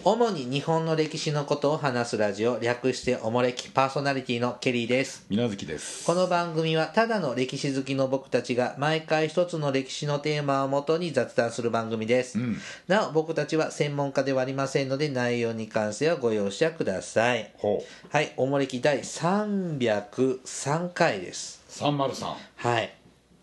主に日本の歴史のことを話すラジオ、略しておもれき、パーソナリティのケリーです。 水無月です。 この番組はただの歴史好きの僕たちが毎回一つの歴史のテーマをもとに雑談する番組です。なお僕たちは専門家ではありませんので、内容に関してはご容赦ください。はい、おもれき第303回です。 303。 はい。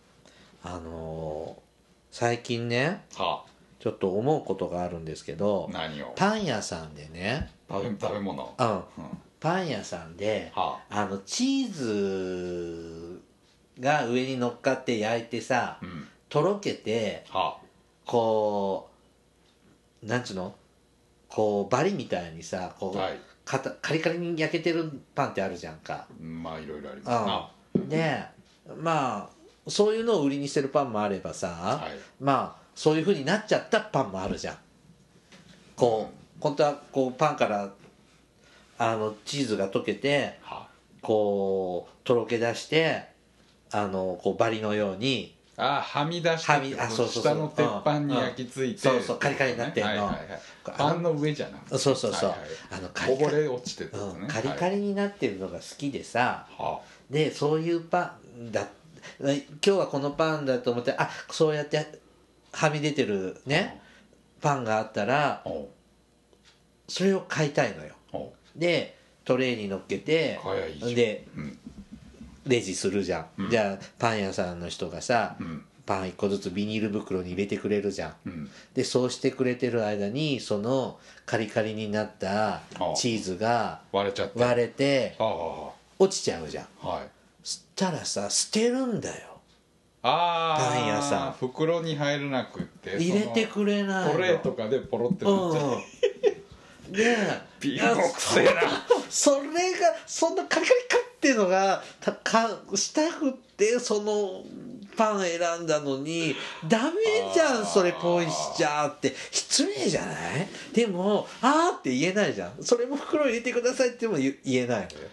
最近ね、ちょっと思うことがあるんですけど、 何を？ パン屋さんでね、 食べ物。 パン屋さんで、チーズが上に乗っかって焼いてさ、とろけて、こうなんつうの、こうバリみたいにさ、こう、カリカリに焼けてるパンってあるじゃんか。 まあいろいろありますな。 で、まあそういうのを売りにしてるパンもあればさ、まあそういう風になっちゃったパンもあるじゃん。こう本当はこうパンからチーズが溶けて、こうとろけ出して、こうバリのようにはみ出してってこと、下の鉄板に焼き付いて、 そうそうカリカリになってんの、 パンの上じゃなくて、 そうこぼれ落ちてるやつね、 カリカリになってるのが好きでさ、でそういうパンだ、今日はこのパンだと思って、そうやってはみ出てるねパンがあったら、それを買いたいのよ。でトレーに乗っけて、でレジするじゃん。じゃあパン屋さんの人がさ、パン1個ずつビニール袋に入れてくれるじゃん。でそうしてくれてる間に、そのカリカリになったチーズが割れて落ちちゃうじゃん。そしたらさ、捨てるんだよ。パン屋さん袋に入らなくって入れてくれないの。 トレーとかでポロってなっちゃう。 でピンクせえな。 それがそんなカリカリカっていうのがしたくってそのパン選んだのに、ダメじゃんそれポイしちゃって、失礼じゃない？でもって言えないじゃん。それも袋入れてくださいっても言えないのよ。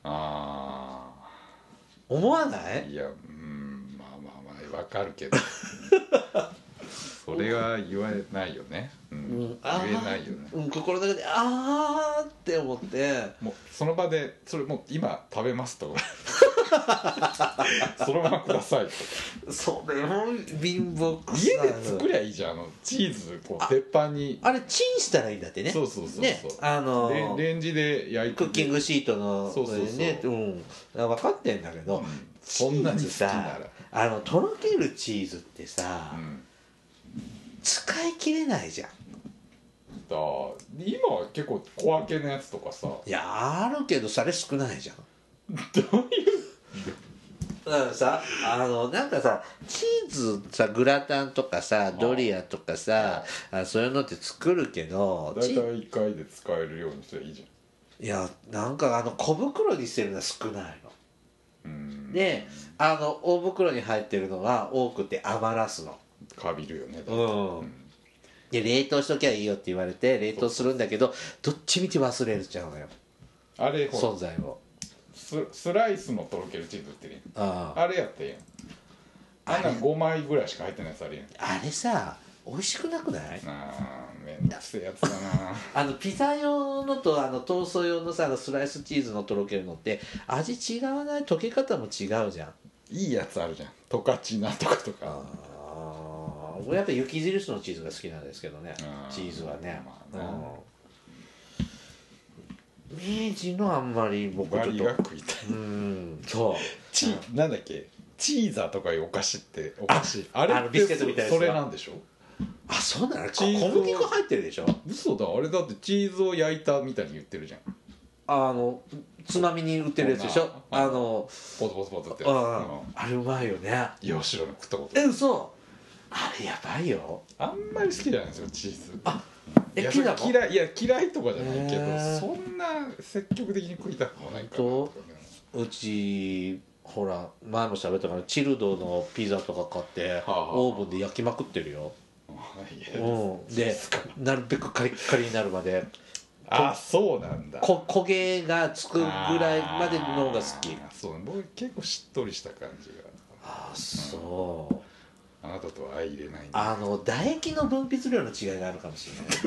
思わない？ いや、わかるけどそれは言わないよね。言えないよね。 心の中でって思って、 もうその場でそれもう今食べますとそのままくださいとか。 それも貧乏くさい。 家で作りゃいいじゃん。チーズこう鉄板にあれチンしたらいいんだってね。 そうね、レンジで焼いてクッキングシートのそれね、分かってんだけど、 そんなに好きならとろけるチーズってさ、使い切れないじゃん。 今は結構小分けのやつとかさ、 いやあるけどそれ少ないじゃん。 どういうだからさ、なんかさ、チーズさ、グラタンとかさ、ドリアとかさ、そういうのって作るけど、 だいたい1回で使えるようにすればいいじゃん。 いや、なんか小袋にしてるのは少ないの。で、大袋に入ってるのが多くて余らすの。 かびるよね。 で冷凍しときゃいいよって言われて冷凍するんだけど、どっちみち忘れちゃうのよ、 あれ存在を。 スライスのとろけるチーズ売ってるやん。あれやってんやん。あんな5枚ぐらいしか入ってないやつあるやん。 あれさ、美味しくなくない？ めんどくせえやつだな。 ピザ用のとトースト用のさ、スライスチーズのとろけるのって味違わない？溶け方も違うじゃん。 いいやつあるじゃん。十勝なんとかとか。 俺やっぱ雪印のチーズが好きなんですけどね、チーズはね。明治のあんまり僕ちょっとバリが食いたい。 そうなんだっけ、チーザーとかいうお菓子ってあれってビスケットみたいなやつそれなんでしょ。 そうなの？小麦粉入ってるでしょ。 嘘だ、あれだってチーズを焼いたみたいに言ってるじゃん。 つまみに売ってるやつでしょ。 ポツポツポツってやつ。 あれうまいよね。 いや、知らなくったこと。 嘘。あれやばいよ。 あんまり好きじゃないんですよ、チーズ。嫌いとかじゃないけど、そんな積極的に食いたくもないから。 うちほら前も喋ったから、チルドのピザとか買ってオーブンで焼きまくってるよ。でなるべくカリカリになるまで。 そうなんだ。 焦げがつくぐらいまでのが好き。 僕結構しっとりした感じが。 そう。 あなたとは相入れない。 唾液の分泌量の違いがあるかもしれない。 どういうこ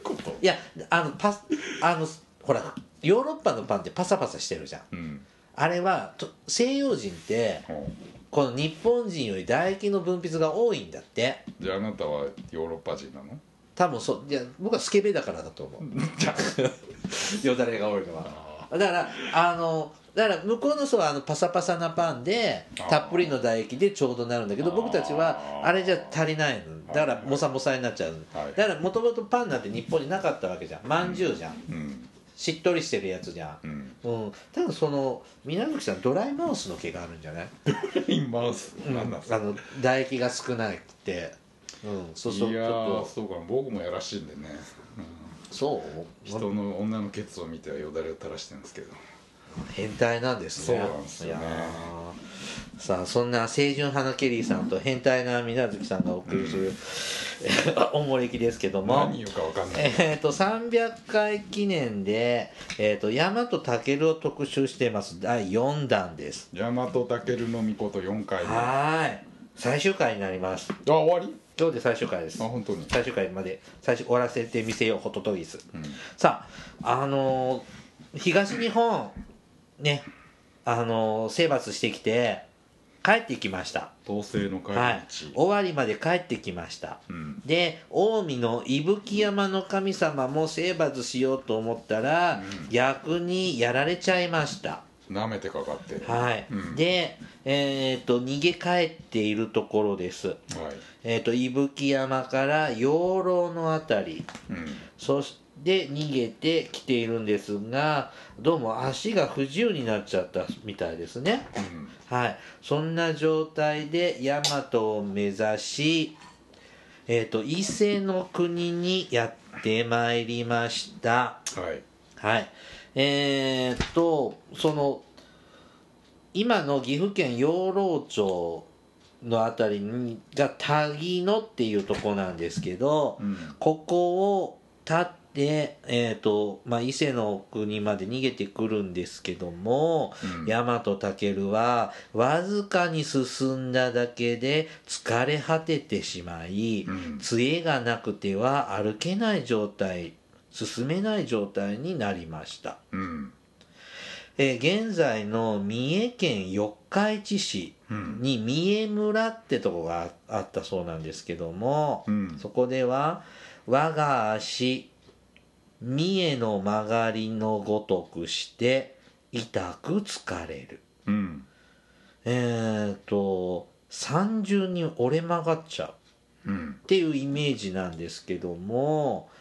こと？ いやほらヨーロッパのパンってパサパサしてるじゃん、 うん、 あれは西洋人ってこの日本人より唾液の分泌が多いんだって。 じゃああなたはヨーロッパ人なの？ 多分そう。いや僕はスケベだからだと思うよだれが多いのは。だから向こうの人はパサパサなパンでたっぷりの唾液でちょうどなるんだけど、僕たちはあれじゃ足りないのだからモサモサになっちゃう。だからもともとパンなんて日本になかったわけじゃん。まんじゅうじゃん、うん、しっとりしてるやつじゃん、うんうん、多分その皆月さんドライマウスの毛があるんじゃない？ ドライマウス、 うん、唾液が少なくて、うん、そうそう。 いやーそうか、僕もやらしいんでね、うん、 そう人の女のケツを見てはよだれを垂らしてるんですけど、 変態なんですね。 そうなんですよね。 さあそんな清純派のケリーさんと変態な水無月さんがお送りする、おもれきですけども、 何言うか分かんない。 300回記念で、大和武を特集しています。第4弾です。 大和武の御事4回目。 はい、最終回になります。 あ、終わり？ 今日で最終回です。 あ、本当に最終回まで終わらせてみせようホトトギス、うん、さあ東日本ね、征伐してきて帰ってきました。 統制の帰り道、 はい、終わりまで帰ってきました、うん、で近江の伊吹山の神様も征伐しようと思ったら、うん、逆にやられちゃいました。 なめてかかって、 はい、うん、で、逃げ帰っているところです、はい、伊吹山から養老のあたり、うん、そして逃げてきているんですが、どうも足が不自由になっちゃったみたいですね、うん、はい、そんな状態で大和を目指し、伊勢の国にやってまいりました。はい、はい、その今の岐阜県養老町のあたりにが滝野っていうとこなんですけど、うん、ここを立って、伊勢の国まで逃げてくるんですけども、うん、大和武はわずかに進んだだけで疲れ果ててしまい、うん、杖がなくては歩けない状態、進めない状態になりました。うん、現在の三重県四日市市に三重村ってとこがあったそうなんですけども、うん、そこでは我が足三重の曲がりのごとくして痛く疲れる、うん、三重に折れ曲がっちゃうっていうイメージなんですけども、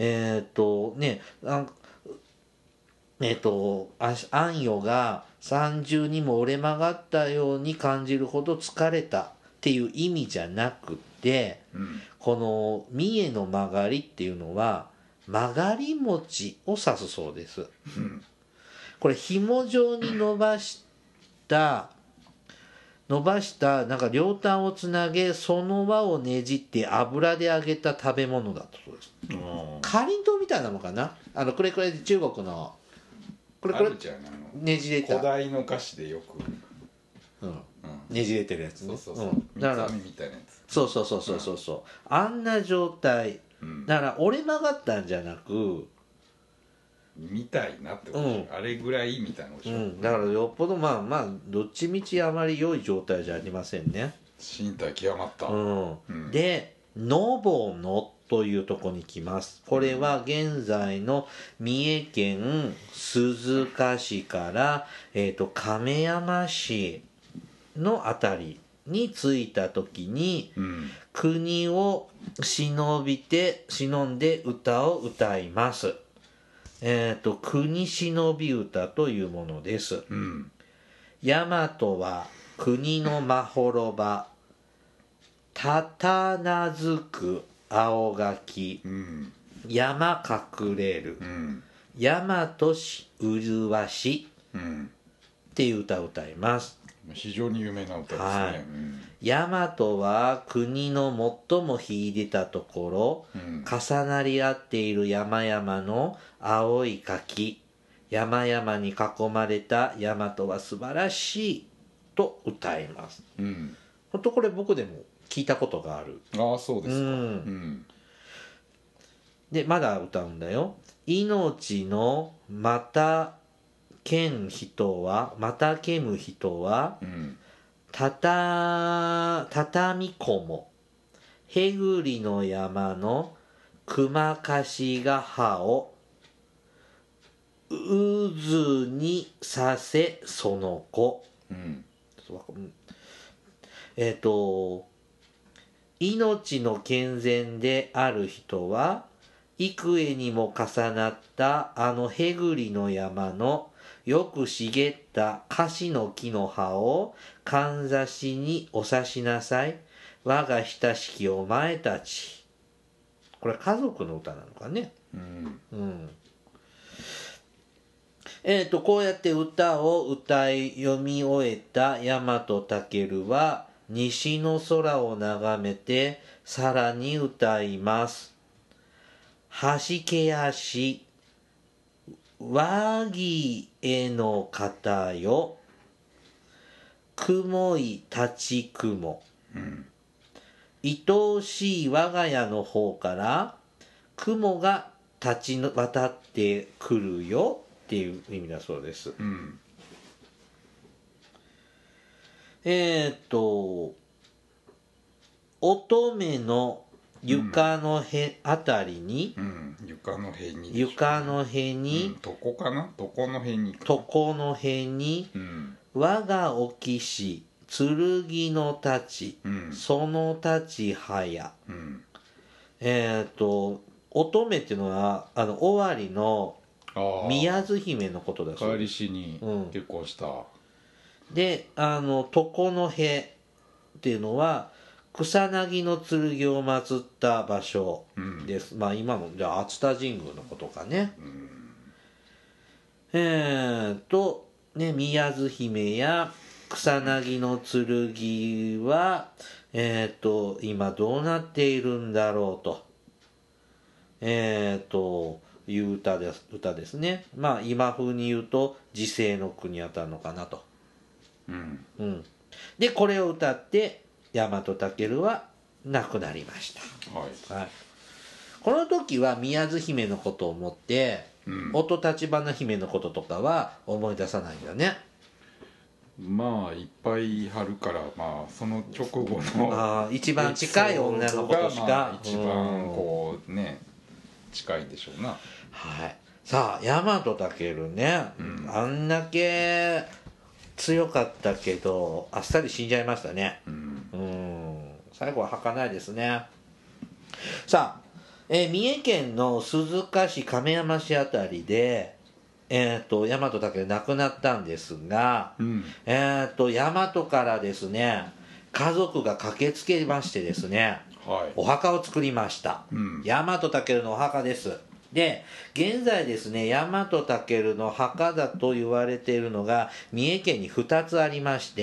安代が三重にも折れ曲がったように感じるほど疲れたっていう意味じゃなくて、うん、この三重の曲がりっていうのは曲がり餅を指すそうです、うん、これ紐状に伸ばしたなんか両端をつなげ、その輪をねじって油で揚げた食べ物だとそうです。かりんとうみたいなのかな、これで中国のこれねじれた古代の菓子でよく、 うんうん、ねじれてるやつね。 そう、うん、だから三つ編みみたいなやつ、 そう、うん、あんな状態、うん、だから折れ曲がったんじゃなくみたいなってこと、うん、あれぐらいみたいなことでしょ、うん、 だからよっぽどまあどっちみちあまり良い状態じゃありませんね。 身体極まった、 うんうん、でのぼのというとこに来ます。これは現在の三重県鈴鹿市から、亀山市のあたりに着いた時に、うん、国を忍んで歌を歌います。国忍び歌というものです。うん、大和は国のまほろば、たたなずく青垣、うん、山隠れる、うん、大和し麗し、うん、っていう歌を歌います。 非常に有名な歌ですね、はい、うん、 大和は国の最も秀でたところ、うん、重なり合っている山々の青い垣、山々に囲まれた大和は素晴らしいと歌います、うん、本当これ僕でも聞いたことがある。 ああそうですか、うん、 でまだ歌うんだよ。命のまたけむ人は畳みこもへぐりの山の熊かしが葉を渦にさせその子。命の健全である人は幾重にも重なったあのへぐりの山のよく茂った樫の木の葉をかんざしにお刺しなさい。我が親しきお前たち。これ家族の歌なのかね。こうやって歌を歌い読み終えた大和武は西の空を眺めてさらに歌います。はじけやし和木への方よ雲い立ち雲、愛おしい我が家の方から雲が立ち渡ってくるよっていう意味だそうです。乙女の床のへあたりに、 床の辺に床の辺に、我がおきし剣の太刀、その太刀はや。乙女っていうのは尾張の宮津姫のことだそうです。 帰りしに結婚した。 で床の辺っていうのは草薙の剣を祀った場所です。今のじゃあ熱田神宮のことかね。宮津姫や草薙の剣は今どうなっているんだろうという歌ですね。今風に言うと時世の句にあたるのかなと。でこれを歌って大和武は亡くなりました。この時は宮津姫のことを思って、乙橘姫のこととかは思い出さないんだね。 いっぱい貼るからその直後の一番近い女の子としか一番こうね近いでしょうな。 さあ大和武ね、あんだけ強かったけどあっさり死んじゃいましたね。最後は儚いですね。さあ、三重県の鈴鹿市亀山市あたりで大和武亡くなったんですが、大和からですね家族が駆けつけましてですね、お墓を作りました。大和武のお墓です。で現在ですね大和武の墓だと言われているのが三重県に2つありまして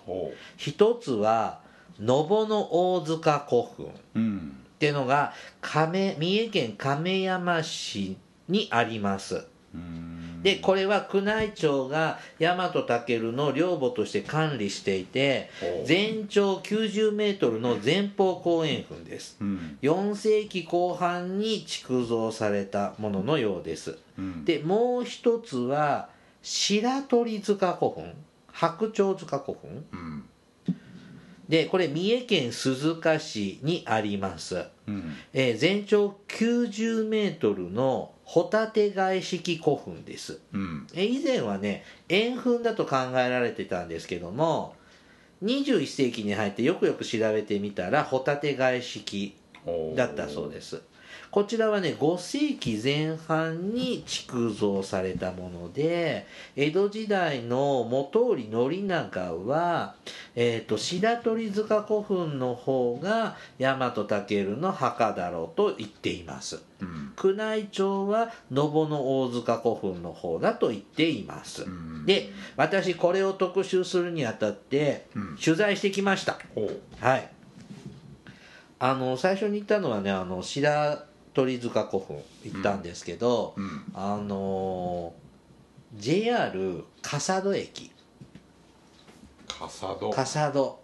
、1つは信の大塚古墳っていうのが三重県亀山市にあります。でこれは宮内庁が大和武の陵墓として管理していて、全長90メートルの前方後円墳です。4世紀後半に築造されたもののようです。でもう一つは白鳥塚古墳、白鳥塚古墳、でこれ三重県鈴鹿市にあります。全長90メートルのホタテ貝式古墳です。以前はね円墳だと考えられてたんですけども、21世紀に入ってよくよく調べてみたらホタテ貝式だったそうです。こちらはね5世紀前半に築造されたもので、江戸時代の本居宣長は、白鳥塚古墳の方が大和武の墓だろうと言っています。宮内庁は信の大塚古墳の方だと言っています。で私これを特集するにあたって取材してきました。最初に言ったのはね白鳥塚古墳行ったんですけど、JR 笠戸駅、笠戸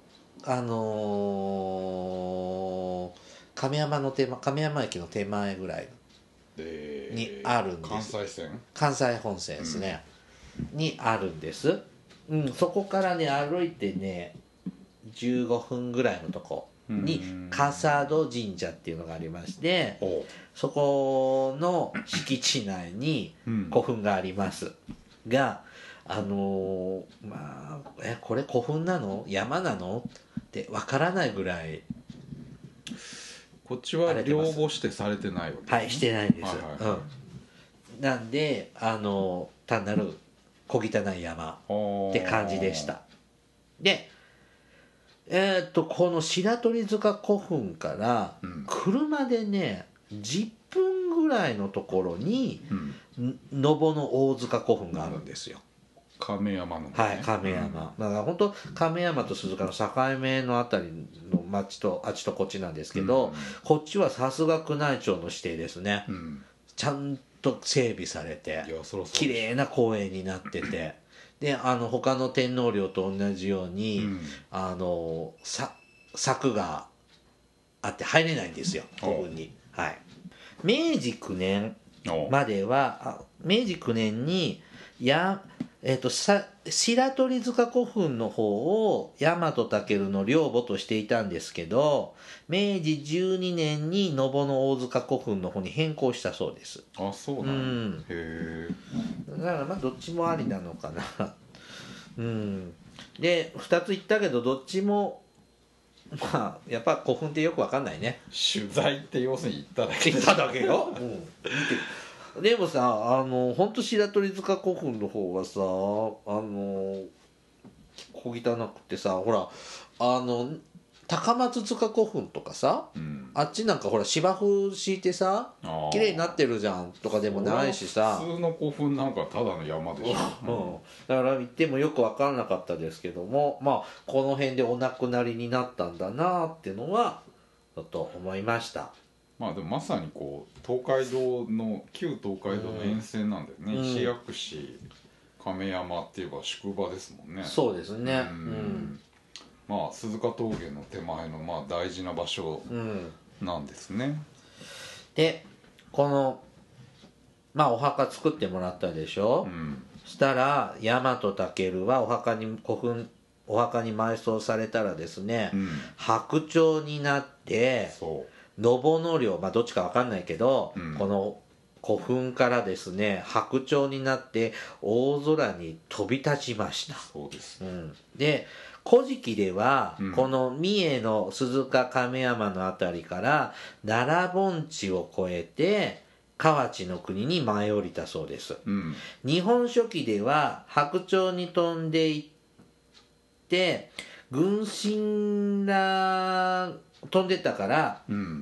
亀山駅の手前ぐらいにあるんです。関西本線ですね、にあるんです。そこからね歩いてね15分ぐらいのとこに笠戸神社っていうのがありまして、そこの敷地内に古墳がありますが、これ古墳なの山なのってわからないぐらい。 こっちは両母指定されてないわけですね。 はい、してないです、なんで単なる小汚い山って感じでした。でこの白鳥塚古墳から車でね10分ぐらいのところに野母の大塚古墳があるんですよ。 亀山の、ね、 はい、亀山、だから本当亀山と鈴鹿の境目のあたりの町とあっちとこっちなんですけど、こっちはさすが宮内庁の指定ですね、ちゃんと整備されて綺麗な公園になってて、で他の天皇陵と同じように、柵があって入れないんですよ古墳に。はい、明治9年までは明治9年に白鳥塚古墳の方を大和武の陵墓としていたんですけど、明治12年に野母の大塚古墳の方に変更したそうです。 あ、そうなんだ。へえ。 だからまあどっちもありなのかなで2つ言ったけどどっちもまあやっぱ古墳ってよく分かんないね。 取材って要するに行っただけ。 行っただけよ、でもさ本当白鳥塚古墳の方がさ小汚くてさ、ほら高松塚古墳とかさ、あっちなんかほら芝生敷いてさ綺麗になってるじゃんとかでもないしさ、 普通の古墳なんかただの山でしょ、だから行ってもよく分からなかったですけども、まあこの辺でお亡くなりになったんだなっていうのはちょっと思いました。 まあでもまさにこう東海道の旧東海道の沿線なんだよね、石薬師亀山っていえば宿場ですもんね。 そうですね、 まあ鈴鹿峠の手前のまあ大事な場所なんですね、 でこのまあお墓作ってもらったでしょ、したら大和武はお墓に埋葬されたらですね、白鳥になって野母の陵、まあどっちか分かんないけど、この古墳からですね白鳥になって大空に飛び立ちました。 そうです、 で古事記では、この三重の鈴鹿亀山のあたりから奈良盆地を越えて河内の国に舞い降りたそうです、日本書紀では白鳥に飛んでいって軍神ら飛んでったから、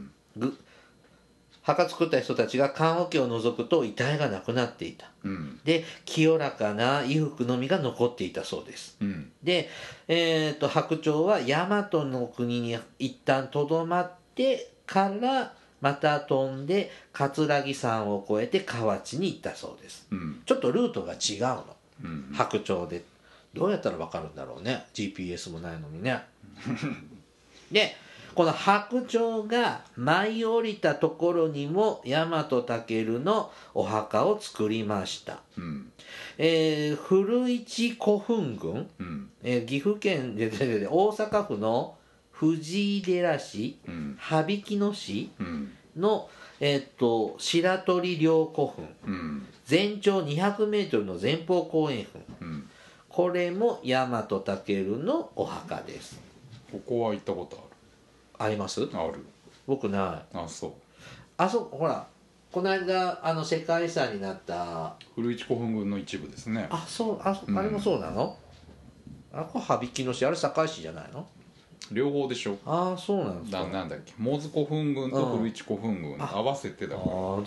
墓作った人たちが棺桶を覗くと遺体がなくなっていた、で清らかな衣服のみが残っていたそうです、で、白鳥は大和の国に一旦とどまってからまた飛んで葛城山を越えて河内に行ったそうです、ちょっとルートが違うの、白鳥でどうやったら分かるんだろうね、 GPS もないのにねでこの白鳥が舞い降りたところにも大和武のお墓を作りました、古市古墳群、岐阜県で大阪府の藤井寺市、羽曳野市の、白鳥陵古墳、全長200メートルの前方後円墳、これも大和武のお墓です。 ここは行ったことあります？ ある。 僕ない。 あ、そう。 ほらこの間世界遺産になった古市古墳群の一部ですね。 あれもそうなの？これ羽曳野市、あれ堺市じゃないの？ 両方でしょ。 ああそうなんですか。 なんだっけ、門司古墳群と古市古墳群合わせてだから。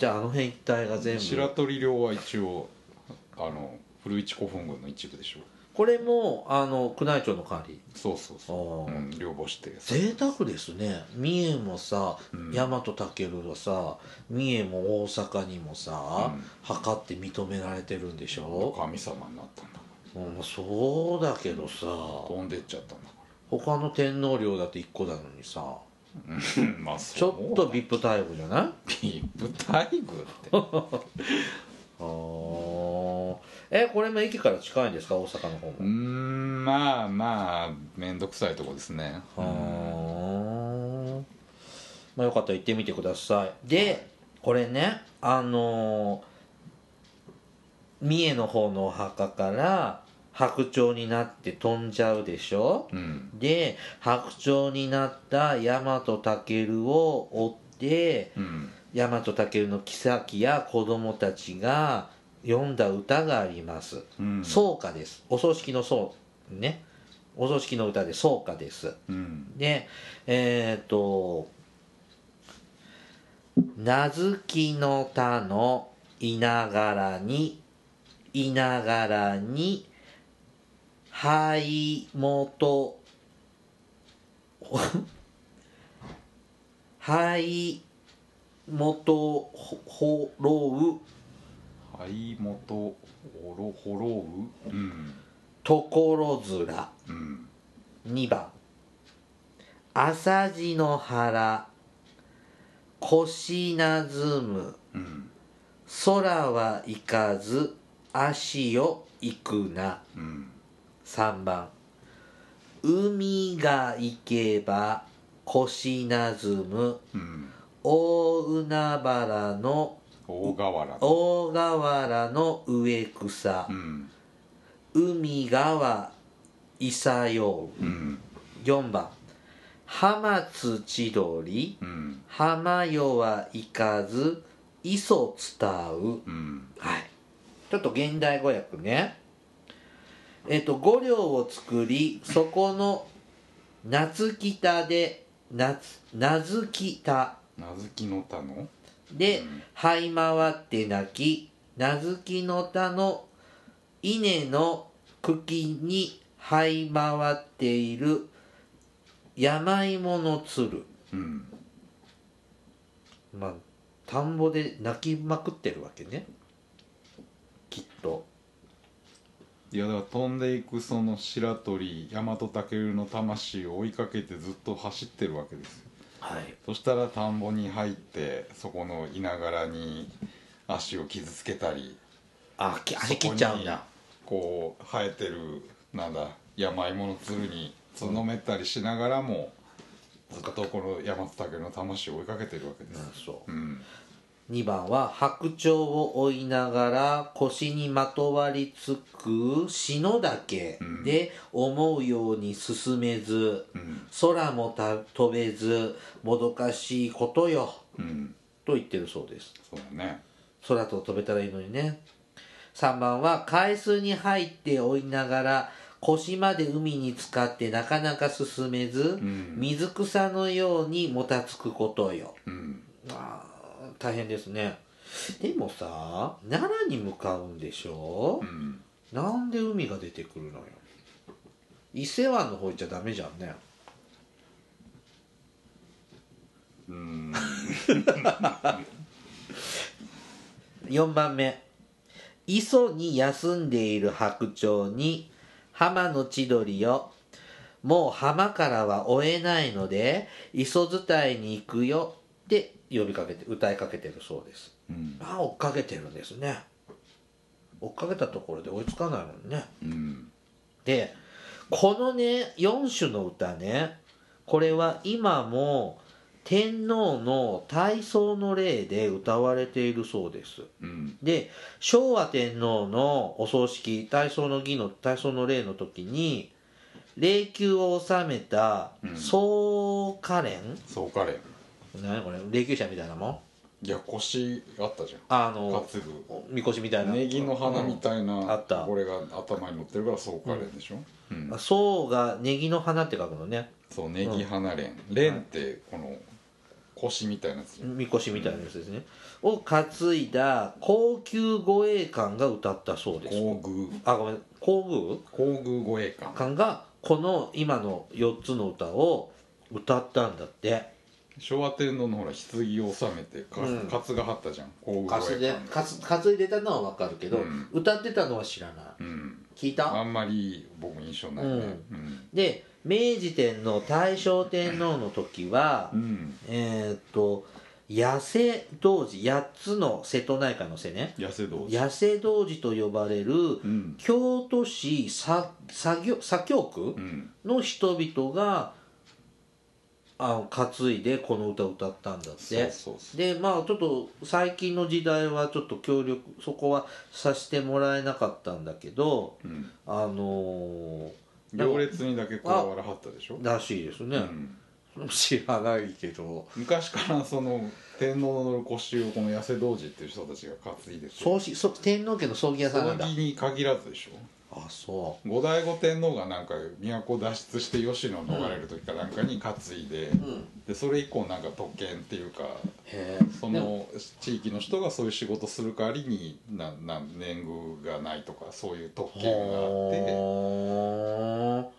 じゃあ辺一帯が全部。 白鳥陵は一応古市古墳群の一部でしょ。 これも宮内庁の管理。 そう、陵墓指定。 贅沢ですね。三重もさ、大和武はさ、三重も大阪にもさ、墓って認められてるんでしょ。 神様になったんだ。 そうだけどさ、 飛んでっちゃったんだから。 他の天皇陵だって1個なのにさ、 まあちょっと VIP 待遇じゃない？ VIP 待遇ってあーこれも駅から近いんですか、大阪の方も。 まあまあ面倒くさいとこですね。 まあよかったら行ってみてください。で、これね三重の方のお墓から白鳥になって飛んじゃうでしょ、で白鳥になった大和猛を追って、大和猛の妃や子供たちが読んだ歌があります、奏歌です。お葬式の奏ね、お葬式の歌で奏歌です、で名付きの田の稲柄に灰元灰元ほろう灰元ほろう、 ところづら、2番朝地の原腰なずむ、空は行かず足よ行くな、3番海が行けば腰なずむ、大海原の大河原の植草、海川いさよう、4番浜津千鳥、浜夜は行かず磯伝う、はい、ちょっと現代語訳ね。5両を作り、そこの夏北で名付きの田ので、這い回って泣き、名付きの田の稲の茎に這い回っている山芋のつる、まあ田んぼで泣きまくってるわけね、きっと。 いやだから飛んでいくその白鳥大和猛の魂を追いかけてずっと走ってるわけですよ。 はい、 そしたら田んぼに入ってそこの稲柄に足を傷つけたり、 足切っちゃうんだ。 こう生えてるなんだ山芋のつるに角めたりしながらも、ずっとこの大和猛の魂を追いかけてるわけです。 そう、2番は白鳥を追いながら腰にまとわりつく篠岳で思うように進めず、空も飛べずもどかしいことよ、と言ってるそうです。 そうだね、 空と飛べたらいいのにね。3番は海水に入って追いながら腰まで海に浸かってなかなか進めず、水草のようにもたつくことよ、大変ですね。でもさ、奈良に向かうんでしょ、なんで海が出てくるのよ。伊勢湾の方行っちゃダメじゃんね。4番目、磯に休んでいる白鳥に浜の千鳥よ、もう浜からは追えないので磯伝いに行くよって呼びかけて歌いかけてるそうです、追っかけてるんですね。追っかけたところで追いつかないもんね、でこのね4種の歌ね、これは今も天皇の大喪の礼で歌われているそうです、で昭和天皇のお葬式大喪の礼の時に霊柩を納めた総花蓮、何これ、霊柩車みたいなもん。 いや腰あったじゃん、担ぐみこしみたいなネギの花みたいな、 あった。 これが頭に乗ってるから総花蓮でしょ、 総がネギの花って書くのね。 そうネギ花蓮、蓮ってこの腰みたいなやつ、 みこしみたいなやつですね、を担いだ高級護衛官が歌ったそうです。皇宮護衛官がこの今の4つの歌を歌ったんだって。 昭和天皇のほら棺を納めてカツが張ったじゃん、皇宮護衛官担いでたのは分かるけど、歌ってたのは知らない、聞いた？ あんまり僕印象ないね、 で明治天皇大正天皇の時は、八瀬童子、8つの瀬戸内海の瀬ね、 八瀬童子、 八瀬童子と呼ばれる、京都市左京区の人々が担いでこの歌を歌ったんだって。でまあちょっと最近の時代はちょっと協力そこはさせてもらえなかったんだけど、 行列にだけ加わらはったでしょらしいですね、知らないけど昔からその天皇の乗る腰をこの八瀬童子っていう人たちが担いでて、 天皇家の葬儀屋さんなんだ。 葬儀に限らずでしょ。 あ、そう後醍醐天皇がなんか都脱出して吉野を逃れる時かなんかに担いで、でそれ以降なんか特権っていうか、その地域の人がそういう仕事する代わりに年貢がないとかそういう特権があって。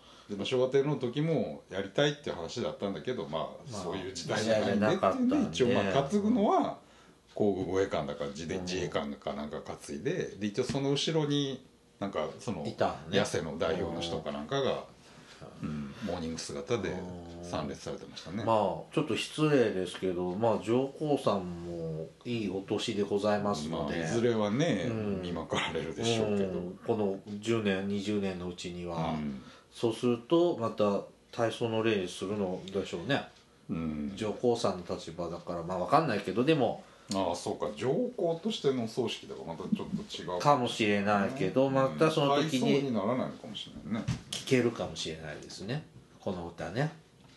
でも昭和天皇の時もやりたいっていう話だったんだけど、そういう時代じゃないんでっていうんで、一応担ぐのは皇宮護衛官だから自衛官かなんか担いで、一応その後ろになんかその八瀬の代表の人かなんかが、モーニング姿で参列されてましたね。 ちょっと失礼ですけど、上皇さんもいいお年でございますので、 いずれはね、見まかられるでしょうけど、 この10年20年のうちには、そうするとまた大喪の礼するのでしょうね、上皇さんの立場だから分かんないけど、でもそうか、上皇としての葬式だからまたちょっと違うかもしれないけど、またその時に大喪にならないのかもしれないね、 聴けるかもしれないですね、この歌ね。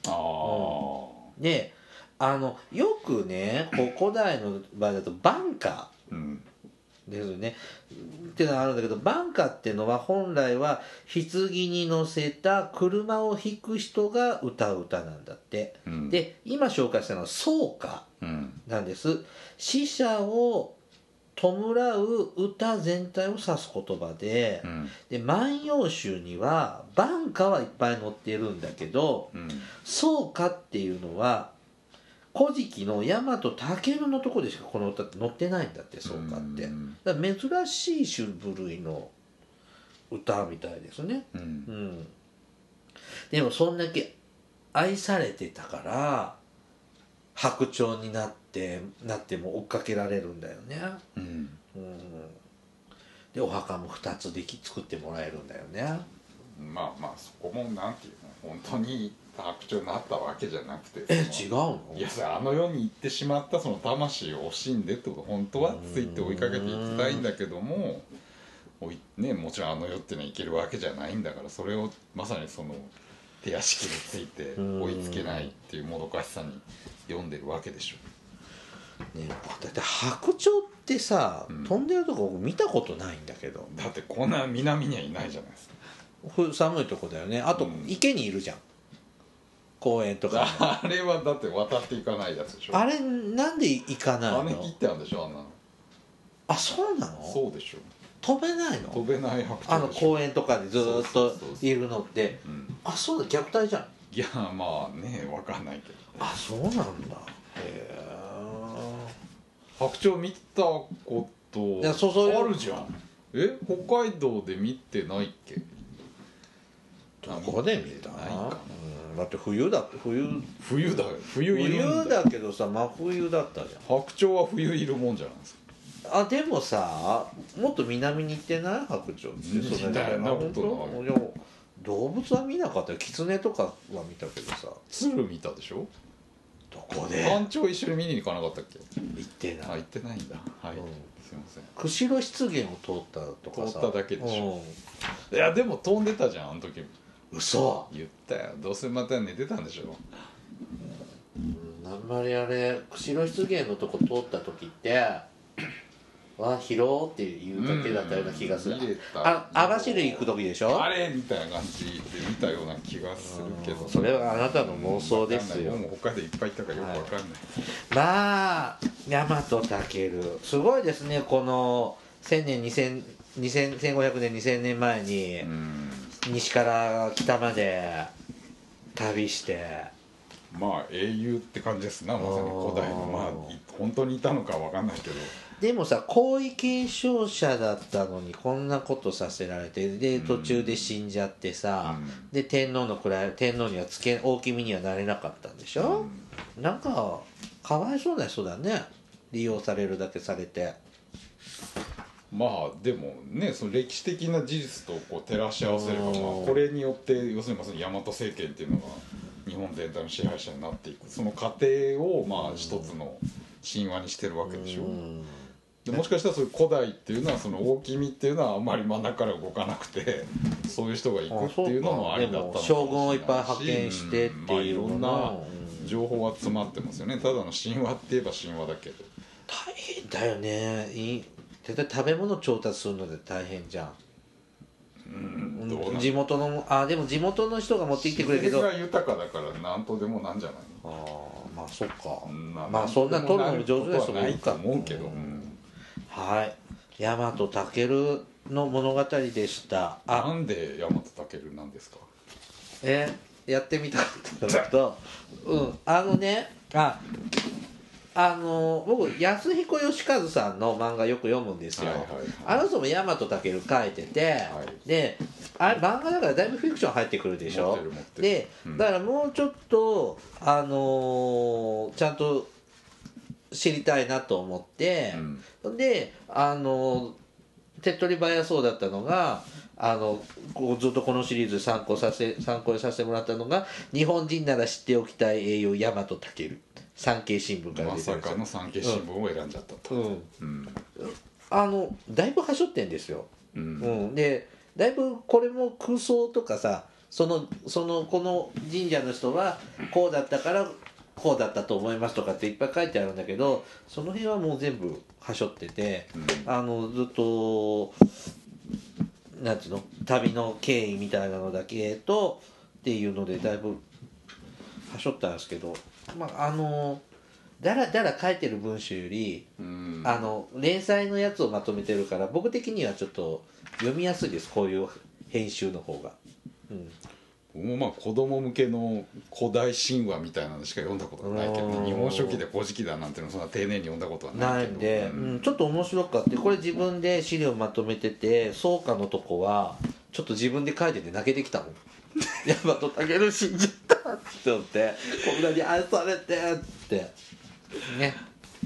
でよくね古代の場合だと挽歌ですよね、っていうのがあるんだけど、挽歌っていうのは本来は棺に乗せた車を引く人が歌う歌なんだって、で今紹介したのは奏歌なんです、死者を弔う歌全体を指す言葉で、で万葉集には挽歌はいっぱい載っているんだけど、奏歌っていうのは古事記の大和武のとこでしかこの歌って載ってないんだって、奏歌って。だから珍しい種類の歌みたいですね。でもそんだけ愛されてたから白鳥になっても追っかけられるんだよね。でお墓も2つ作ってもらえるんだよね。 そこもなんていうの、本当に白鳥になったわけじゃなくて、 違うの？ いや世に行ってしまったその魂を惜しんでってこと、本当はついて追いかけていきたいんだけども、もちろん世っていうのは行けるわけじゃないんだから、それをまさにその手屋敷について追いつけないっていうもどかしさに読んでるわけでしょ。 だって白鳥ってさ、飛んでるとこ見たことないんだけど。 だってこんな南にはいないじゃないですか。 寒いとこだよね。あと、池にいるじゃん、公園とか。 あれはだって渡っていかないやつでしょ。 あれなんで行かないの？ 羽切ってあるんでしょ、あんなの。 そうなの？ そうでしょ。 飛べないの？ 飛べない白鳥でしょ。 公園とかでずっといるのって。そうだ、虐待じゃん。 いや分かんないけど、 そうなんだ。 白鳥見たことあるじゃん。北海道で見てないっけ？ どこで見た？ ないか。 だって冬だ冬いるんだ。 冬だけどさ、真冬だったじゃん。 白鳥は冬いるもんじゃないですか。 でもさ、もっと南に行ってない？白鳥って。 そんなことない。 動物は見なかったよ。キツネとかは見たけどさ。 鶴見たでしょ。 どこで？ 山頂一緒に見に行かなかったっけ？ 行ってない。 行ってないんだ。はい、すいません。 釧路湿原を通ったとかさ。 通っただけでしょ。いやでも飛んでたじゃん、あの時。 嘘。 言ったよ。どうせまた寝てたんでしょ。 あんまり釧路湿原のとこ通った時って広っていうだけだったような気がする。網走行く時でしょ。 あれみたいな感じで見たような気がするけど、 それはあなたの妄想ですよ。 もう北海道いっぱい行ったからよくわかんない。 大和武すごいですね。この1000年1500年2000年前に西から北まで旅してまあ英雄って感じですな、まさに古代の。まあ本当にいたのかわかんないけど、 でもさ、皇位継承者だったのにこんなことさせられて、で途中で死んじゃってさ、で天皇には大君にはなれなかったんでしょ、なんかかわいそうな人だね、利用されるだけされて。 まあでもね、その歴史的な事実とこう照らし合わせれば、まあこれによって要するにまさに大和政権っていうのが日本全体の支配者になっていく、その過程をまあ一つの神話にしてるわけでしょ。でもしかしたらそういう古代っていうのはその大君っていうのはあんまり真ん中から動かなくて、そういう人が行くっていうのもありだったのかもしれないし、 将軍をいっぱい派遣してっていうのまあ、いろんな情報は詰まってますよね。ただの神話って言えば神話だけど大変だよね。絶対食べ物調達するので大変じゃん。地元のでも地元の人が持ってきてくれるけど、 自然が豊かだから何とでもなんじゃないの。まあそっか。 まあそんな取るのも上手な人もいるか。 思うけど、 はい、大和武の物語でした。 なんで大和武なんですか。 やってみたかったんだけど、僕安彦義和さんの漫画よく読むんですよ。あの人も大和武書いてて、であれ漫画だからだいぶフィクション入ってくるでしょ。でだからもうちょっとちゃんと知りたいなと思って、で手っ取り早そうだったのがずっとこのシリーズ参考にさせてもらったのが「日本人なら知っておきたい英雄大和武」産経新聞から出てるんですよ。 まさかの産経新聞を選んじゃったと。 だいぶはしょってんですよ。でだいぶこれも空想とかさ、この神社の人はこうだったからこうだったと思いますとかっていっぱい書いてあるんだけど、その辺はもう全部はしょってて、ずっとなんていうの、旅の経緯みたいなのだけとっていうのでだいぶはしょったんですけど、だらだら書いてる文章より連載のやつをまとめてるから、僕的にはちょっと読みやすいです、こういう編集の方が。 僕もまあ子供向けの古代神話みたいなのしか読んだことがないけど、ね、日本書紀で古事記だなんていうのそんな丁寧に読んだことはないけど、 ないんで、ちょっと面白かった。これ自分で資料まとめてて、創価のとこはちょっと自分で書いてて泣けてきたもん。大和武死んじゃったって思って、こんなに愛されてってね。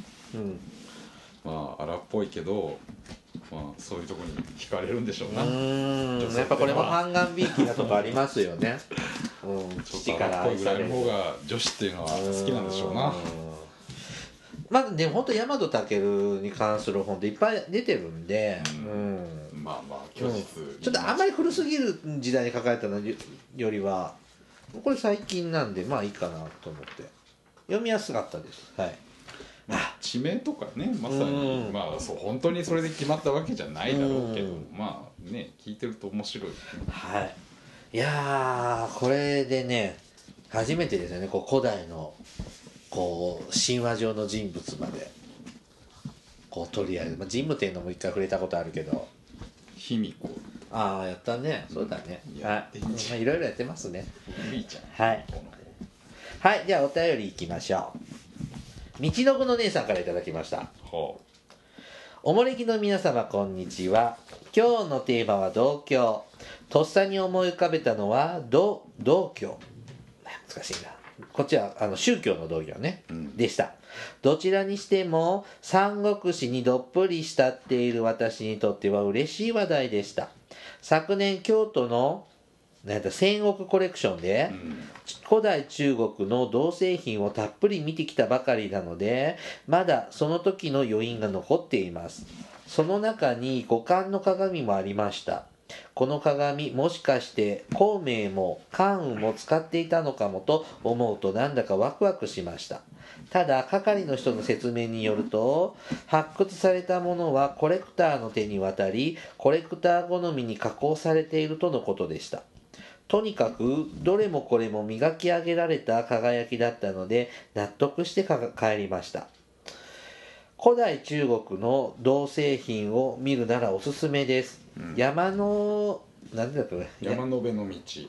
まあ荒っぽいけど、まあそういうところに惹かれるんでしょうな。 やっぱこれも半眼びいきなとこありますよね。 父から愛される方が女子っていうのは好きなんでしょうな。 まあでも本当大和武に関する本っていっぱい出てるんで、 まあ虚実、 ちょっとあんまり古すぎる時代に書かれたのよりはこれ最近なんでまあいいかなと思って読みやすかったです。はい。 地名とかね、まさにまあそう本当にそれで決まったわけじゃないだろうけど、まあね聞いてると面白い。 はい。いやこれでね初めてですよね、こう古代のこう神話上の人物までこう取り上げる、神武天皇も一回触れたことあるけど、 卑弥呼やったね、そうだね、いろいろやってますね。はい、じゃあお便りいきましょう。道のぐの姉さんからいただきました。おもれきの皆様こんにちは。今日のテーマは同居。とっさに思い浮かべたのは同居、難しいな、こっちは宗教の同居ね、でした。どちらにしても三国志にどっぷり浸っている私にとっては嬉しい話題でした。昨年京都の戦国コレクションで、古代中国の銅製品をたっぷり見てきたばかりなので、まだその時の余韻が残っています。その中に五感の鏡もありました。この鏡、もしかして孔明も関羽も使っていたのかもと思うとなんだかワクワクしました。ただ係の人の説明によると、発掘されたものはコレクターの手に渡り、コレクター好みに加工されているとのことでした。とにかくどれもこれも磨き上げられた輝きだったので納得して帰りました。古代中国の銅製品を見るならおすすめです。山の辺の道、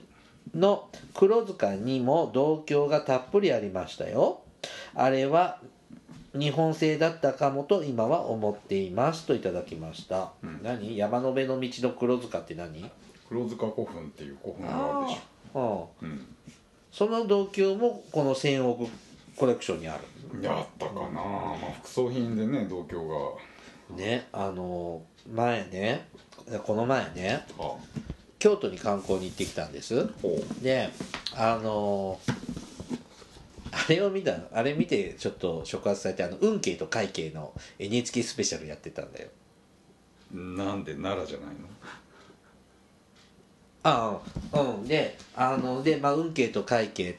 の黒塚にも銅鏡がたっぷりありましたよ。あれは日本製だったかもと今は思っていますといただきました、何山の辺の道の黒塚って何？ 黒塚古墳っていう古墳があるでしょ。 その銅鏡もこの1000億コレクションにある。 やったかな、まあ副葬品でね銅鏡がね、前ね、この前ね、京都に観光に行ってきたんです。であれ見てちょっと触発されて、運慶と快慶の NHK スペシャルやってたんだよ。 なんで奈良じゃないの？ 運慶と快慶って、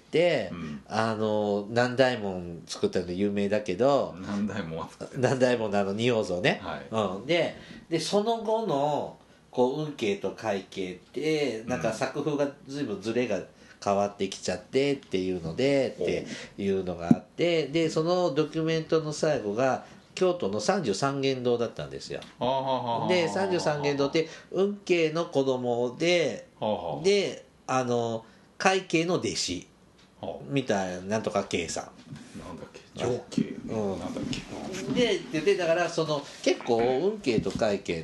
南大門作ったので有名だけど、 南大門は作ってる、 南大門の仁王像ね、でその後のこう運慶と快慶ってなんか作風が随分ズレが変わってきちゃってっていうのでっていうのがあって、でそのドキュメントの最後が京都の三十三間堂だったんですよ。で三十三間堂って運慶の子供で快慶の弟子みたいな、なんとか慶さんなんだっけ上慶、なんだっけでだからその結構運慶と快慶って、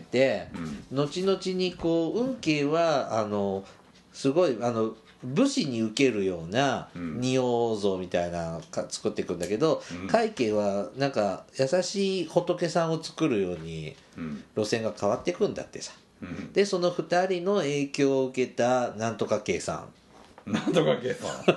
後々にこう運慶はすごい武士に受けるような仁王像みたいなの作っていくんだけど、快慶はなんか優しい仏さんを作るように路線が変わっていくんだってさ。でその2人の影響を受けたなんとか慶さんなんとか慶さん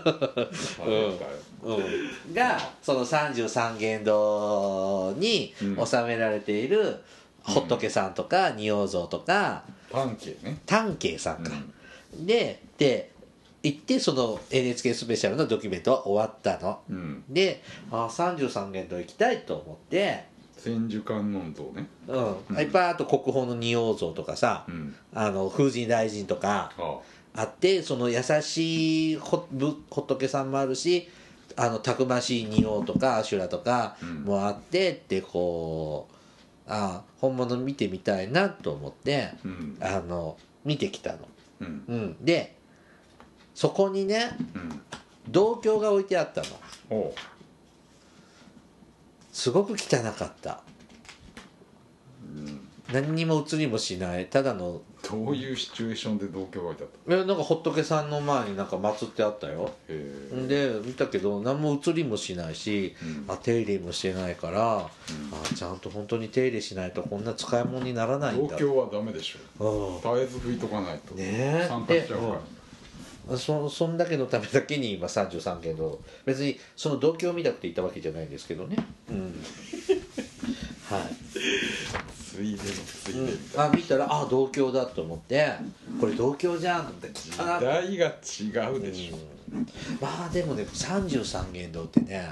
がその三十三間堂に収められている仏さんとか仁王像とか、 丹慶ね、 丹慶さんか、で行ってその NHK スペシャルのドキュメントは終わったの、で三十三間堂行きたいと思って千手観音像ね、 いっぱいあと国宝の仁王像とかさ、風神大臣とかあって、その優しい仏さんもあるし、たくましい仁王とか阿修羅とかもあってってこう本物見てみたいなと思って、見てきたの、でそこにね、銅鏡が置いてあったの。すごく汚かった、何にも映りもしない、ただの。 どういうシチュエーションで銅鏡が置いてあったの？ なんか仏さんの前になんか祀ってあったよ。で見たけど何も映りもしないし、手入れもしてないから、ちゃんと本当に手入れしないとこんな使い物にならないんだ。 銅鏡はダメでしょ、絶えず拭いとかないとね酸化しちゃうから、 そんだけのためだけに今33件の、別にその銅鏡を見たくて行ったわけじゃないんですけどね、はいついでのついでみたいな、 見たら銅鏡だと思って、これ銅鏡じゃんと思って、 時代が違うでしょ、 まあでもね33間堂ってね、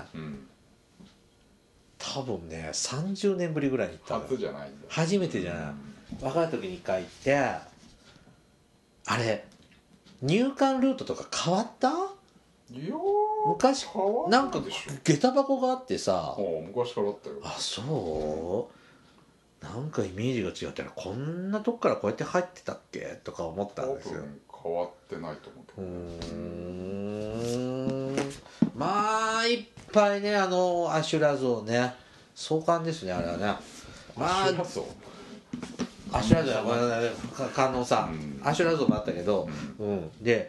多分ね30年ぶりぐらいに行ったの。 初じゃないんだ、 初めてじゃない、若い時に1回行って、あれ入館ルートとか変わった？ いや昔なんか下駄箱があってさ、 昔からあったよ。 そう、なんかイメージが違ってこんなとこからこうやって入ってたっけとか思ったんですよ。 変わってないと思うけど、 まあいっぱいね、アシュラ像ね、壮観ですねあれはね。 アシュラ像、 アシュラ像は観音さん、アシュラ像もあったけど、で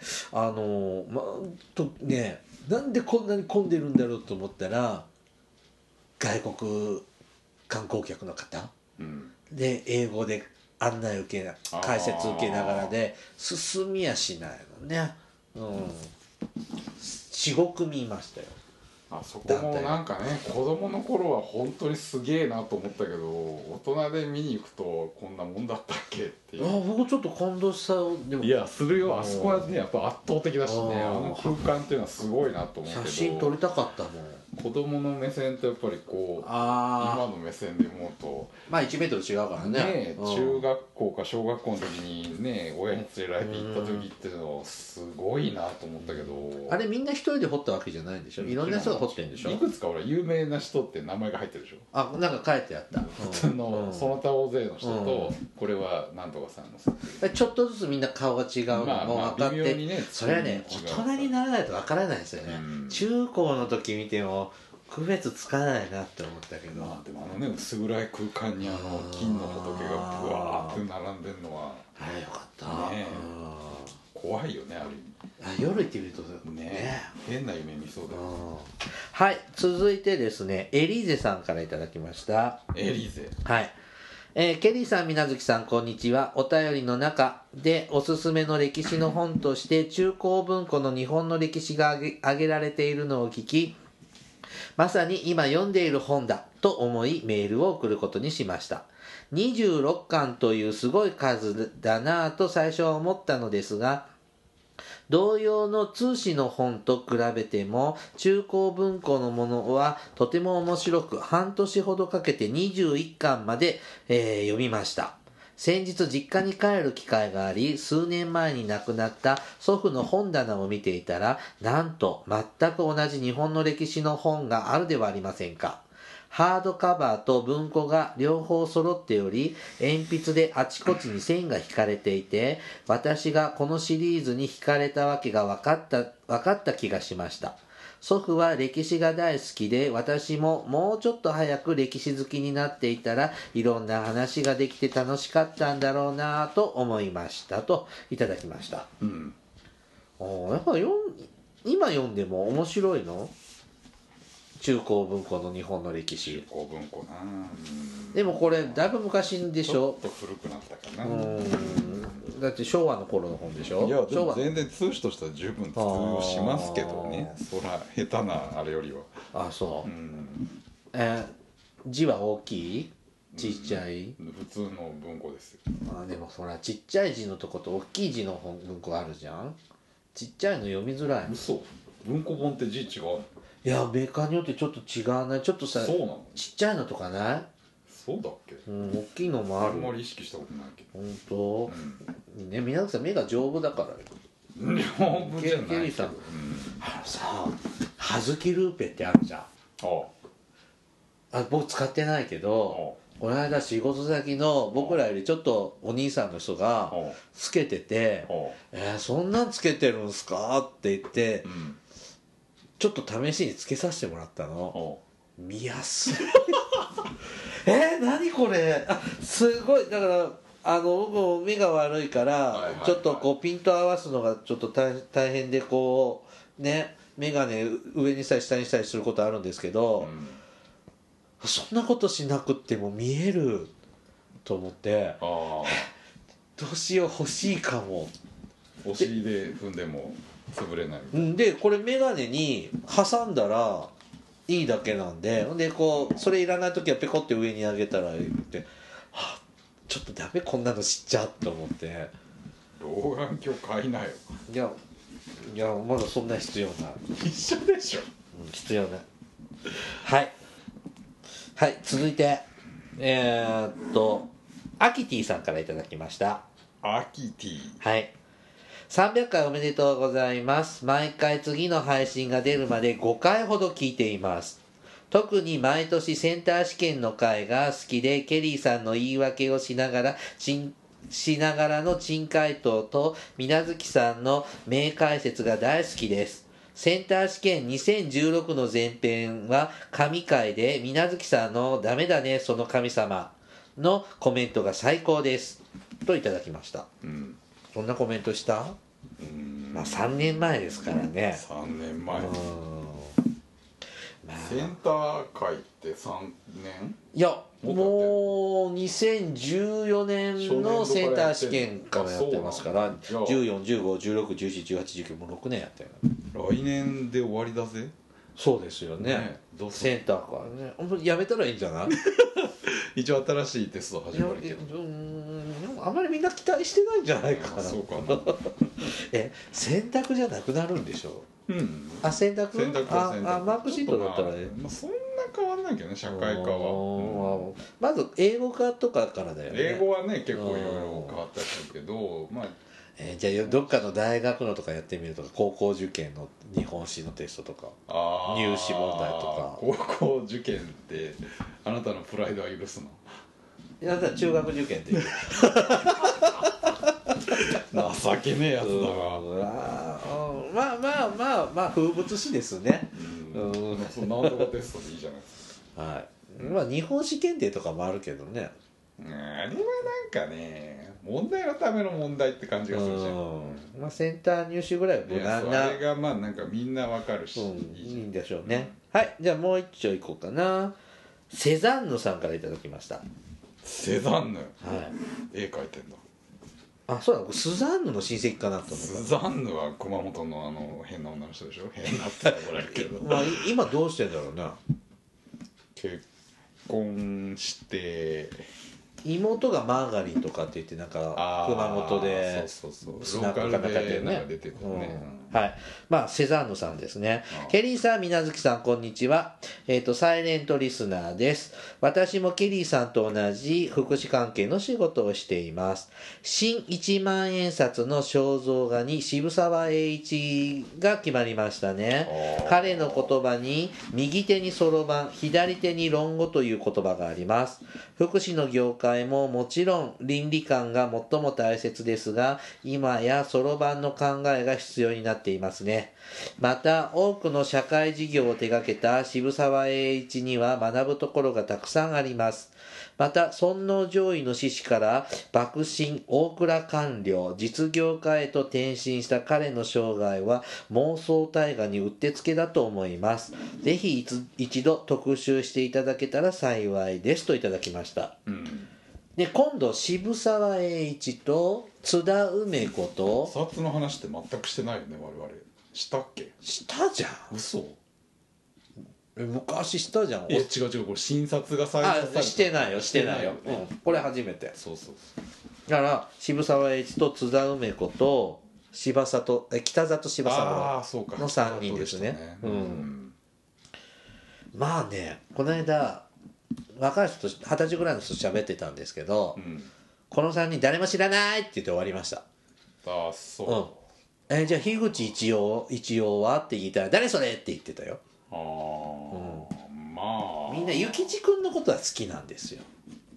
なんでこんなに混んでるんだろうと思ったら、外国観光客の方、で英語で案内受け解説受けながらで進みやしないのね、45組いましたよ。 そこもなんかね、子供の頃は本当にすげえなと思ったけど、大人で見に行くとこんなもんだったっけっていう。 僕ちょっと感動した。でもいやするよ、あそこはねやっぱ圧倒的だしね、空間っていうのはすごいなと思うけど、 写真撮りたかったもん。 子供の目線とやっぱりこうあ今の目線で思うとまあ1メートル違うからね中学校か小学校の時にね親に連れられて行った時っていうのはすごいなと思ったけど、 あれみんな一人で掘ったわけじゃないんでしょ、いろんな人が掘ってるんでしょ。 いくつか俺有名な人って名前が入ってるでしょ。 あ、なんか書いてあった、 普通のその他大勢の人と、これはなんとかさんの作品ちょっとずつみんな顔が違うのも分かって、 微妙にね、 それはね大人にならないと分からないですよね、中高の時見ても区別つかないなって思ったけど、 まあでもね薄暗い空間に金の仏がブワーって並んでるのはあれよかったね、 怖いよね、ある意味。 夜行ってみるとね変な夢見そうだよ。 はい、続いてですね、エリーゼさんからいただきました。 エリーゼ、 はい、ケリーさん、みなずきさん、こんにちは。お便りの中でおすすめの歴史の本として中高文庫の日本の歴史が挙げられているのを聞き、まさに今読んでいる本だと思いメールを送ることにしました。26巻というすごい数だなぁと最初は思ったのですが、同様の通史の本と比べても中高文庫のものはとても面白く、半年ほどかけて21巻まで、読みました。先日実家に帰る機会があり、数年前に亡くなった祖父の本棚を見ていたら、なんと全く同じ日本の歴史の本があるではありませんか。ハードカバーと文庫が両方揃っており、鉛筆であちこちに線が引かれていて、私がこのシリーズに惹かれたわけが分かった気がしました。祖父は歴史が大好きで、私ももうちょっと早く歴史好きになっていたらいろんな話ができて楽しかったんだろうなと思いましたといただきました。やっぱ今読んでも面白いの？中高文庫の日本の歴史。 中高文庫な、 でもこれだいぶ昔でしょ。 ちょっと古くなったかな。 だって昭和の頃の本でしょ。 いやでも全然通史としては十分通用しますけどね、そら下手なあれよりは。 あ、そう、字は大きい？ちっちゃい？ 普通の文庫ですよ。 でもそらちっちゃい字のとこと大きい字の文庫あるじゃん。ちっちゃいの読みづらい。 嘘？文庫本って字違う？ いやメーカーによってちょっと違うね。ちょっとさ、 そうなの？ ちっちゃいのとかない？ そうだっけ？ 大きいのもある。 あんまり意識したことないけど。 本当？ね、皆さん目が丈夫だから。 丈夫じゃないけど。 ケリーさん、さ葉月ルーペってあるじゃん。僕使ってないけど、この間仕事先の僕らよりちょっとお兄さんの人がつけてて「そんなんつけてるんすか?」って言って、ちょっと試しにつけさせてもらったの。見やすい何これ、すごい。だから僕も目が悪いから、ちょっとこうピント合わすのがちょっと大変で、こうね、眼鏡上にしたり下にしたりすることあるんですけど、そんなことしなくっても見えると思って、どうしよう、欲しいかも。 お尻で踏んでも潰れないみたいな。 でこれ眼鏡に挟んだらいいだけなんで、こうそれいらない時はペコって上に上げたらいいって、ちょっとダメこんなの知っちゃうと思って。 老眼鏡買いなよ。 いやまだそんな必要ない。 一緒でしょ。 必要ない。はい、続いてアキティさんからいただきました。 アキティ、 はい、300回おめでとうございます。毎回次の配信が出るまで5回ほど聞いています。特に毎年センター試験の回が好きで、ケリーさんの言い訳をしながらの珍回答と水無月さんの名解説が大好きです。センター試験2016の前編は神回で、水無月さんのダメだねその神様のコメントが最高ですといただきました。そんなコメントした？まあ3年前ですからね。 3年前。センター会って3年？ いやもう2014年のセンター試験からやってますから、141516171819もう6年やったよ。 来年で終わりだぜ。 そうですよね。センターからね、やめたらいいんじゃない？ 一応新しいテスト始まるけど。 あんまりみんな期待してないんじゃないかな。 そうかな洗濯じゃなくなるんでしょ。洗濯マークシートだったらね、 そんな変わんないけどね、社会科は。 まず英語科とかからだよね。 英語はね結構いろいろ変わったりするけど、 じゃあどっかの大学のとかやってみるとか、高校受験の日本史のテストとか入試問題とか。 高校受験ってあなたのプライドは許すの？ いや、だから中学受験っていう情けねえやつだわ。 まあ風物詩ですね。 そんななんとかテストでいいじゃないですか。 はい。日本史検定とかもあるけどね。 あれはなんかね、問題のための問題って感じがするじゃん。 センター入試ぐらいは無難な。 あれがなんかみんなわかるし、 いいんでしょうね。はい、じゃあもう一丁いこうかな。セザンヌさんからいただきました。 セザンヌ、絵描いてんだ。 あ、そうだ、スザンヌの親戚かなと思った。 スザンヌは熊本の変な女の人でしょ。変なって怒られるけど今どうしてんだろうな。 結婚して妹がマーガリンとかって言って、なんか熊本でそうスナックかなんかでね出てるね。 はい。セザンヌさんですね。ケリーさん、みなずきさん、こんにちは。サイレントリスナーです。私もケリーさんと同じ福祉関係の仕事をしています。新1万円札の肖像画に渋沢栄一が決まりましたね。彼の言葉に、右手にそろばん、左手に論語という言葉があります。福祉の業界ももちろん倫理観が最も大切ですが、今やそろばんの考えが必要になっていますね。また多くの社会事業を手掛けた渋沢栄一には学ぶところがたくさんあります。また尊皇攘夷の志士から幕臣、大蔵官僚、実業家へと転身した彼の生涯は妄想大河にうってつけだと思います。ぜひ一度特集していただけたら幸いですといただきました。で、今度渋沢栄一と津田梅子とお札の話って全くしてないよね、我々。したっけ？ したじゃん。 嘘？ 昔したじゃん。 違う、これ新札が再発された。 してないよ、これ初めて。 そうだから渋沢栄一と津田梅子と北里柴三郎の3人ですね。まあね、この間若い人と20歳ぐらいの人と喋ってたんですけど、この3人誰も知らないって言って終わりました。じゃあ樋口一葉はって聞いたら誰それって言ってたよ。みんな諭吉君のことは好きなんですよ。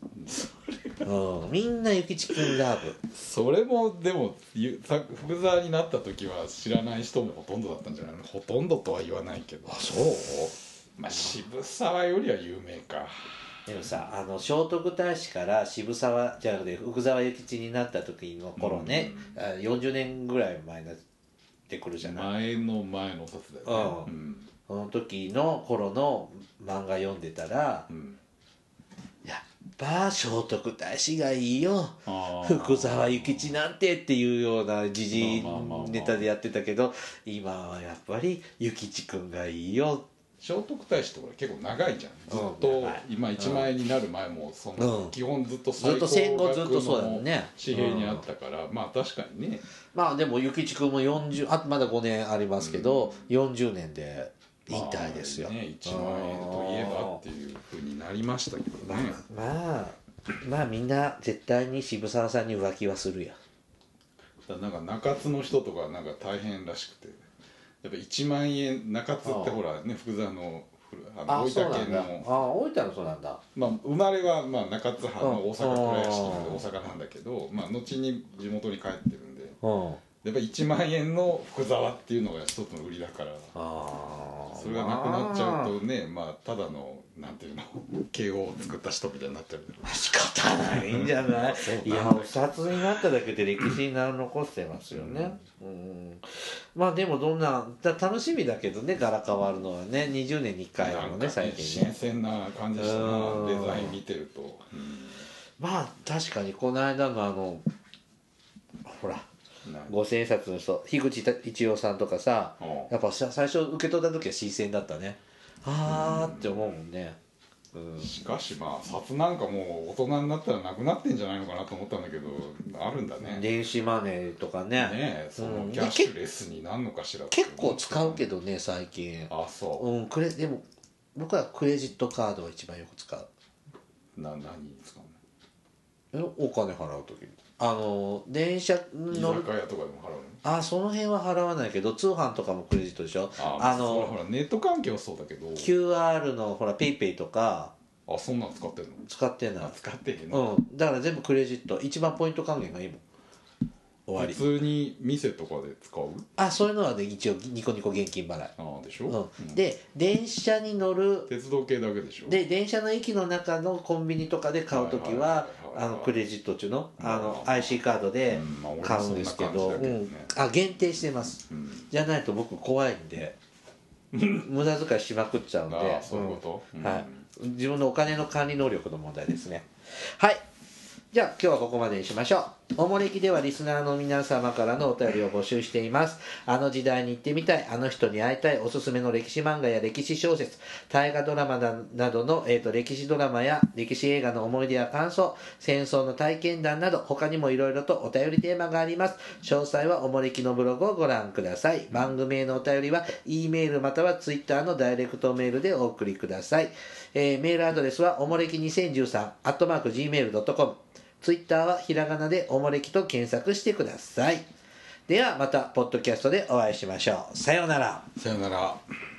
みんな諭吉君ラブ。 それもでも福沢になった時は知らない人もほとんどだったんじゃないの？ほとんどとは言わないけど。そう渋沢よりは有名か。 でもさ、聖徳太子から渋沢じゃなくて福沢諭吉になった時の頃ね、40年ぐらい前になってくるじゃない。 前の説だよね。 その時の頃の漫画読んでたら、やっぱ聖徳太子がいいよ、福沢諭吉なんてっていうような時事ネタでやってたけど、今はやっぱり諭吉くんがいいよ。 聖徳太子って結構長いじゃん。ずっと今1万円になる前もその基本ずっと最高額の紙幣にあったから、まあ確かにね。 まあでも諭吉くんもまだ5年ありますけど、40年で引退ですよ。 1万円といえばっていうふうになりましたけどね。 まあみんな絶対に渋沢さんに浮気はするや。 なんか中津の人とかなんか大変らしくて、やっぱ1万円中津ってほらね、福沢の大分県の大分のそうなんだ。 生まれは中津藩の大阪倉屋敷なんで大阪なんだけど、後に地元に帰ってるんで、やっぱり1万円の福沢っていうのが一つの売りだから、それがなくなっちゃうとね、ただのなんていうの慶応を作った人みたいになっちゃう。 仕方ないんじゃない？いや、お札になっただけで歴史に残してますよね。でも楽しみだけどね、柄変わるのはね、20年に1回なのね、最近ね。 新鮮な感じしたな、デザイン見てると。 確かにこの間のほら5000円札の人、樋口一葉さんとかさ、やっぱ最初受け取った時は新鮮だったね。って思うもんね。 しかしまあ札なんかもう大人になったらなくなってんじゃないのかなと思ったんだけど、あるんだね。 電子マネーとかね。 ねえ、そのキャッシュレスになんのかしらって結構使うけどね最近。 あ、そう。 でも僕はクレジットカードを一番よく使う。 何に使うの？ お金払う時に電車乗る居酒屋とかでも払うの？ その辺は払わないけど、通販とかもクレジットでしょ。 ほらネット環境はそうだけど QR のほらペイペイとか。 そんなん使ってんの？ 使ってない。 使ってへんの？ だから全部クレジット。一番ポイント還元がいいもん。終わり。 普通に店とかで使う？ そういうのはで一応ニコニコ現金払い。 でしょ、 で電車に乗る鉄道系だけでしょ。 で電車の駅の中のコンビニとかで買う時はクレジット中のIC カードで買うんですけど、限定してます、じゃないと僕怖いんで無駄遣いしまくっちゃうんで。 そういうこと、 はい、自分のお金の管理能力の問題ですね。はい、じゃあ今日はここまでにしましょう。おもれきではリスナーの皆様からのお便りを募集しています。あの時代に行ってみたい、あの人に会いたい、おすすめの歴史漫画や歴史小説、大河ドラマなどの、歴史ドラマや歴史映画の思い出や感想、戦争の体験談など他にもいろいろとお便りテーマがあります。詳細はおもれきのブログをご覧ください。番組へのお便りは E メールまたは Twitter のダイレクトメールでお送りください。メールアドレスはおもれき2013 @gmail.com、ツイッターはひらがなでおもれきと検索してください。ではまたポッドキャストでお会いしましょう。さようなら。 さようなら。